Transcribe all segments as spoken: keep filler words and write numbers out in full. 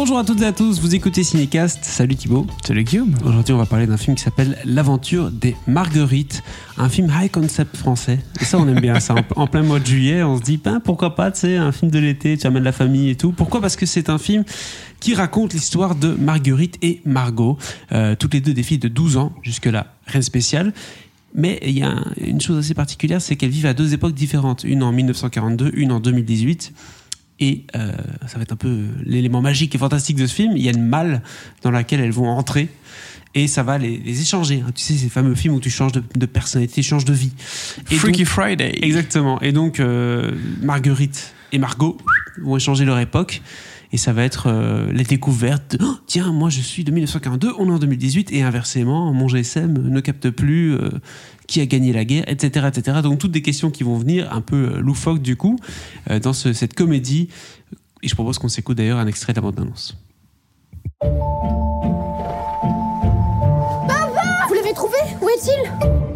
Bonjour à toutes et à tous, vous écoutez Cinécast. Salut Thibaut. Salut Guillaume. Aujourd'hui, on va parler d'un film qui s'appelle L'aventure des Marguerites, un film high concept français. Et ça, on aime bien ça. En, en plein mois de juillet, on se dit, ben, pourquoi pas, tu sais, un film de l'été, tu amènes la famille et tout. Pourquoi ? Parce que c'est un film qui raconte l'histoire de Marguerite et Margot, euh, toutes les deux des filles de douze ans, jusque-là, rien de spécial. Mais il y a un, une chose assez particulière, c'est qu'elles vivent à deux époques différentes. Une en dix-neuf cent quarante-deux, une en deux mille dix-huit. Et euh, ça va être un peu l'élément magique et fantastique de ce film. Il y a une malle dans laquelle elles vont entrer et ça va les, les échanger. Tu sais, ces fameux films où tu changes de, de personnalité, tu changes de vie. Et Freaky donc, Friday. Exactement. Et donc, euh, Marguerite et Margot vont échanger leur époque. Et ça va être euh, la découverte de, oh, tiens, moi je suis de dix-neuf cent quarante-deux, on est en deux mille dix-huit, et inversement, mon G S M ne capte plus euh, qui a gagné la guerre, et cetera, et cetera. Donc toutes des questions qui vont venir un peu euh, loufoques du coup euh, dans ce, cette comédie. Et je propose qu'on s'écoute d'ailleurs un extrait de la bande-annonce. Papa ! Vous l'avez trouvé ? Où est-il ?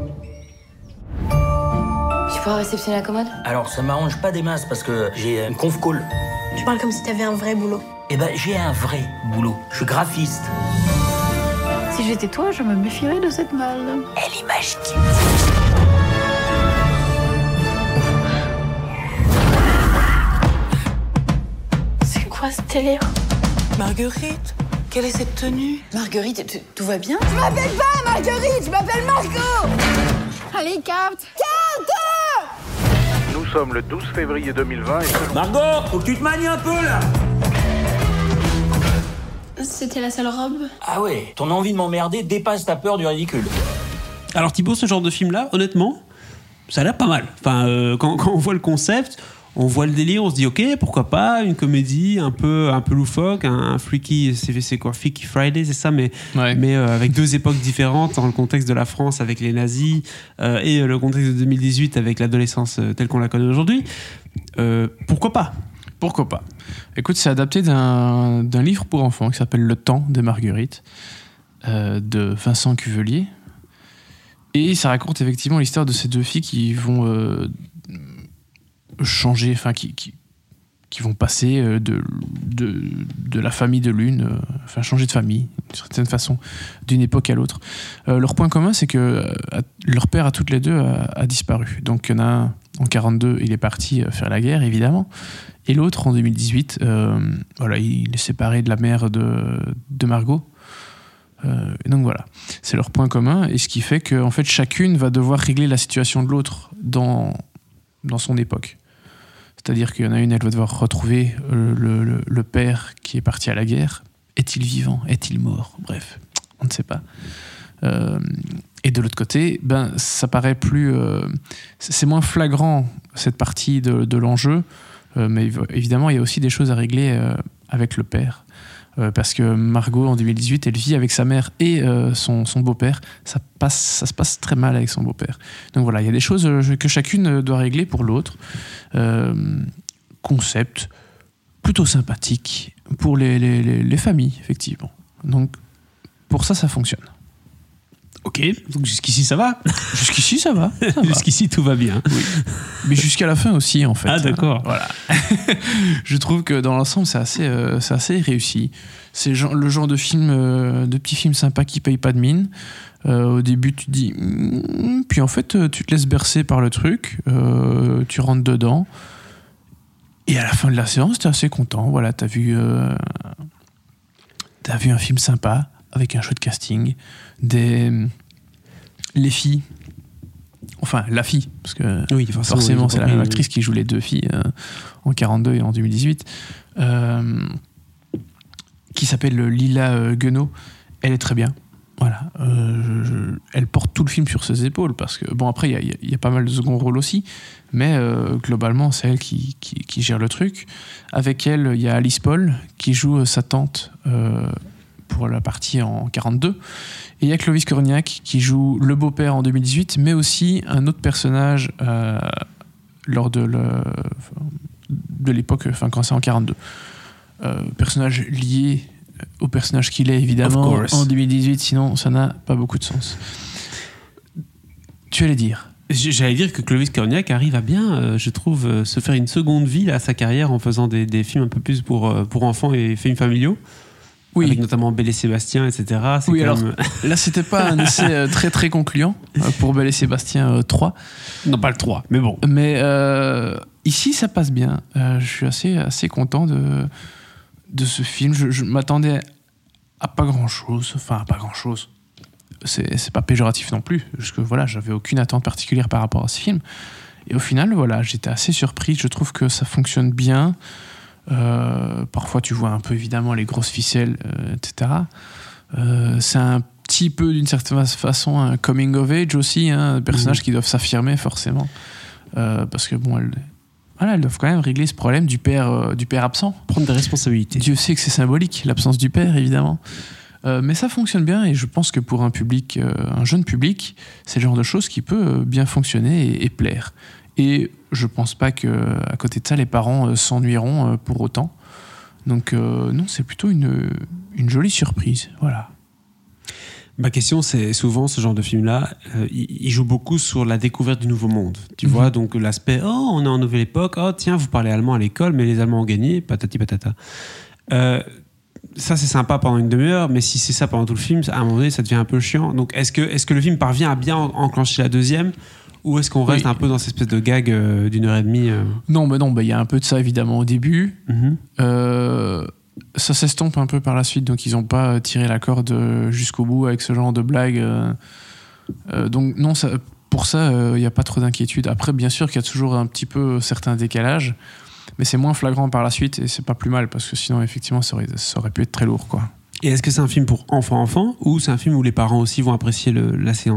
Tu pourras réceptionner la commode ? Alors, ça m'arrange pas des masses parce que j'ai une conf call. Tu parles comme si t'avais un vrai boulot. Eh ben, j'ai un vrai boulot. Je suis graphiste. Si j'étais toi, je me méfierais de cette malle. Elle est magique. C'est quoi ce délire ? Marguerite, quelle est cette tenue ? Marguerite, t- tout va bien ? Je m'appelle pas Marguerite, je m'appelle Margot ! Allez, capte ! Capte ! Nous sommes le douze février deux mille vingt et selon... Margot, faut que tu te manies un peu, là. C'était la seule robe ? Ah ouais, ton envie de m'emmerder dépasse ta peur du ridicule. Alors Thibaut, ce genre de film-là, honnêtement, ça a l'air pas mal. Enfin, euh, quand, quand on voit le concept, on voit le délire, on se dit ok, pourquoi pas une comédie un peu un peu loufoque, un, un freaky, c'est, c'est quoi, Freaky Friday, c'est ça, mais Ouais. mais euh, avec deux époques différentes, dans le contexte de la France avec les nazis euh, et le contexte de deux mille dix-huit avec l'adolescence euh, telle qu'on la connaît aujourd'hui. Euh, pourquoi pas ? Pourquoi pas ? Écoute, c'est adapté d'un, d'un livre pour enfants qui s'appelle Le Temps des Marguerites, euh, de Vincent Cuvelier. Et ça raconte effectivement l'histoire de ces deux filles qui vont euh, changer, enfin qui, qui, qui vont passer de, de, de la famille de l'une, euh, enfin changer de famille, d'une certaine façon, d'une époque à l'autre. Euh, leur point commun, c'est que euh, leur père à toutes les deux a, a disparu. Donc il y en a un en quarante-deux, il est parti faire la guerre, évidemment. Et l'autre, en deux mille dix-huit, euh, voilà, il est séparé de la mère de, de Margot. Euh, et donc voilà, c'est leur point commun. Et ce qui fait qu'en fait, chacune va devoir régler la situation de l'autre dans, dans son époque. C'est-à-dire qu'il y en a une, elle va devoir retrouver le, le, le père qui est parti à la guerre. Est-il vivant ? Est-il mort ? Bref, on ne sait pas. Euh, et de l'autre côté, ben, ça paraît plus... Euh, c'est moins flagrant, cette partie de, de l'enjeu. Euh, mais évidemment, il y a aussi des choses à régler euh, avec le père. Euh, parce que Margot, en deux mille dix-huit, elle vit avec sa mère et euh, son, son beau-père. Ça, passe, ça se passe très mal avec son beau-père. Donc voilà, il y a des choses euh, que chacune doit régler pour l'autre. Euh, concept plutôt sympathique pour les, les, les, les familles, effectivement. Donc pour ça, ça fonctionne. Ok, donc jusqu'ici ça va. Jusqu'ici, ça va. Ça va. Jusqu'ici tout va bien. Oui. Mais jusqu'à la fin aussi, en fait. Ah d'accord. Voilà. Je trouve que dans l'ensemble, c'est assez, euh, c'est assez réussi. C'est genre, le genre de film, euh, de petit film sympa qui paye pas de mine. Euh, au début, tu te dis, mm, puis en fait, tu te laisses bercer par le truc, euh, tu rentres dedans, et à la fin de la séance, t'es assez content. Voilà, t'as vu, euh, t'as vu un film sympa avec un chouette casting, des les filles. Enfin, la fille, parce que Oui, forcément, forcément c'est la même oui. actrice qui joue les deux filles euh, en quarante-deux et en deux mille dix-huit, euh, qui s'appelle Lila euh, Guenot. Elle est très bien. Voilà. Euh, je- elle porte tout le film sur ses épaules, parce que, bon, après, il y a- il y, y a pas mal de second rôles aussi, mais euh, globalement, c'est elle qui, qui, qui gère le truc. Avec elle, il y a Alice Paul, qui joue euh, sa tante euh, pour la partie en quarante-deux. Et il y a Clovis Cornillac qui joue le beau-père en deux mille dix-huit, mais aussi un autre personnage euh, lors de, le, de l'époque, enfin quand c'est en quarante-deux. Euh, personnage lié au personnage qu'il est, évidemment, Of course. en deux mille dix-huit, sinon ça n'a pas beaucoup de sens. Tu allais dire, J'allais dire que Clovis Cornillac arrive à bien, euh, je trouve, euh, se faire une seconde vie à sa carrière en faisant des, des films un peu plus pour, euh, pour enfants et films familiaux. Oui. Avec notamment Belle et Sébastien, et cetera. C'est Oui, quand alors même... là, c'était pas un essai euh, très très concluant euh, pour Belle et Sébastien euh, trois. Non, pas le trois, mais bon. Mais euh, ici, ça passe bien. Euh, je suis assez, assez content de, de ce film. Je, je m'attendais à pas grand-chose. Enfin, à pas grand-chose. C'est, c'est pas péjoratif non plus. Parce que voilà, j'avais aucune attente particulière par rapport à ce film. Et au final, voilà, j'étais assez surpris. Je trouve que ça fonctionne bien. Euh, parfois, tu vois un peu évidemment les grosses ficelles, euh, et cetera. Euh, c'est un petit peu, d'une certaine façon, un coming of age aussi. Hein, des personnages mmh. qui doivent s'affirmer forcément. Euh, parce que bon, elles, voilà, elles doivent quand même régler ce problème du père, euh, du père absent. Prendre des responsabilités. Dieu sait que c'est symbolique, l'absence du père, évidemment. Euh, mais ça fonctionne bien et je pense que pour un public, euh, un jeune public, c'est le genre de choses qui peut euh, bien fonctionner et, et plaire. Et je pense pas qu'à côté de ça, les parents euh, s'ennuieront euh, pour autant. Donc euh, non, c'est plutôt une, une jolie surprise. Voilà. Ma question, c'est souvent ce genre de film-là, euh, il, il joue beaucoup sur la découverte du nouveau monde. Tu Mm-hmm. vois, donc l'aspect, oh, on est en nouvelle époque, oh, tiens, vous parlez allemand à l'école, mais les Allemands ont gagné, patati patata. Euh, ça, c'est sympa pendant une demi-heure, mais si c'est ça pendant tout le film, à un moment donné, ça devient un peu chiant. Donc, est-ce que, est-ce que le film parvient à bien enclencher la deuxième, ou est-ce qu'on reste oui. un peu dans cette espèce de gag euh, d'une heure et demie euh... Non, mais non, il bah, y a un peu de ça, évidemment, au début. Mm-hmm. Euh... Ça s'estompe un peu par la suite, donc ils n'ont pas tiré la corde jusqu'au bout avec ce genre de blague. Euh, donc non, ça, pour ça, il euh, n'y a pas trop d'inquiétude. Après, bien sûr qu'il y a toujours un petit peu certains décalages, mais c'est moins flagrant par la suite et c'est pas plus mal parce que sinon, effectivement, ça aurait, ça aurait pu être très lourd, quoi. Et est-ce que c'est un film pour enfants-enfants ou c'est un film où les parents aussi vont apprécier le, la séance ?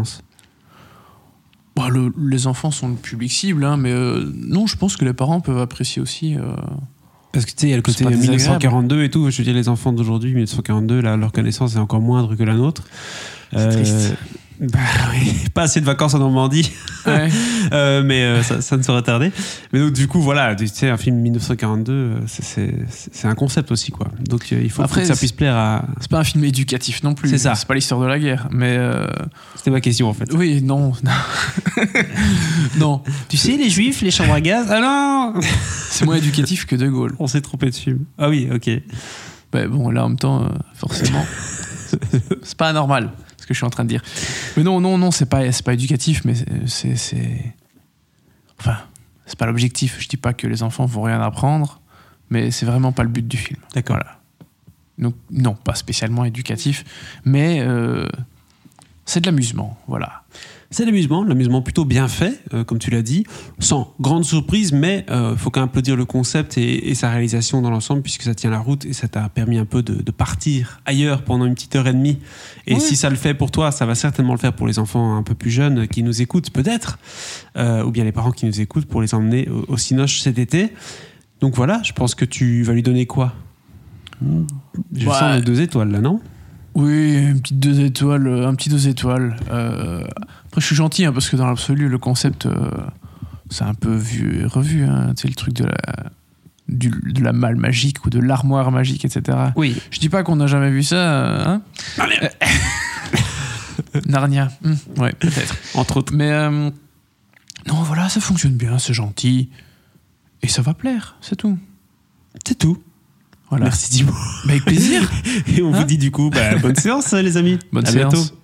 Bah, le, les enfants sont le public cible, hein, mais euh, non, je pense que les parents peuvent apprécier aussi. Euh, Parce que tu sais, il y a le côté dix-neuf cent quarante-deux et tout. Je veux dire, les enfants d'aujourd'hui, dix-neuf cent quarante-deux, là, leur connaissance est encore moindre que la nôtre. C'est euh, triste. Bah oui, pas assez de vacances en Normandie. Ouais. euh, mais euh, ça, ça ne saurait tarder. Mais donc, du coup, voilà, tu sais, un film dix-neuf cent quarante-deux, c'est, c'est, c'est un concept aussi, quoi. Donc, euh, il faut, Après, faut que ça puisse plaire à. C'est pas un film éducatif non plus. C'est ça. C'est pas l'histoire de la guerre. Mais. Euh... C'était ma question, en fait. Oui, non. Non. Tu sais, les juifs, les chambres à gaz. Ah non. C'est moins éducatif que De Gaulle. On s'est trompé de film. Ah oui, ok. Bah, bon, là, en même temps, euh, forcément, c'est pas anormal, ce que je suis en train de dire. Mais non, non, non, c'est pas, c'est pas éducatif, mais c'est, c'est... Enfin, c'est pas l'objectif. Je dis pas que les enfants vont rien apprendre, mais c'est vraiment pas le but du film. D'accord. Voilà. Donc, non, pas spécialement éducatif, mais euh, c'est de l'amusement, voilà. C'est l'amusement, l'amusement plutôt bien fait, euh, comme tu l'as dit, sans grande surprise, mais il euh, faut quand même applaudir le concept et, et sa réalisation dans l'ensemble, puisque ça tient la route et ça t'a permis un peu de, de partir ailleurs pendant une petite heure et demie. Et oui. Si ça le fait pour toi, ça va certainement le faire pour les enfants un peu plus jeunes qui nous écoutent peut-être, euh, ou bien les parents qui nous écoutent pour les emmener au, au Cinoche cet été. Donc voilà, je pense que tu vas lui donner quoi ? Je ouais. sens les deux étoiles là, non ? Oui, une petite deux étoiles, un petit deux étoiles. Euh, après, je suis gentil, hein, parce que dans l'absolu, le concept, euh, c'est un peu vu et revu. Hein, tu sais, le truc de la, du, de la malle magique ou de l'armoire magique, et cetera. Oui. Je dis pas qu'on n'a jamais vu ça. Hein Narnia. Narnia. Hum, ouais, peut-être. Entre autres. Mais euh, non, voilà, ça fonctionne bien, c'est gentil. Et ça va plaire, c'est tout. C'est tout. Voilà. Merci Thibaut. Bah, avec plaisir. Et on hein vous dit du coup, bah, bonne séance les amis. Bonne à séance. bientôt.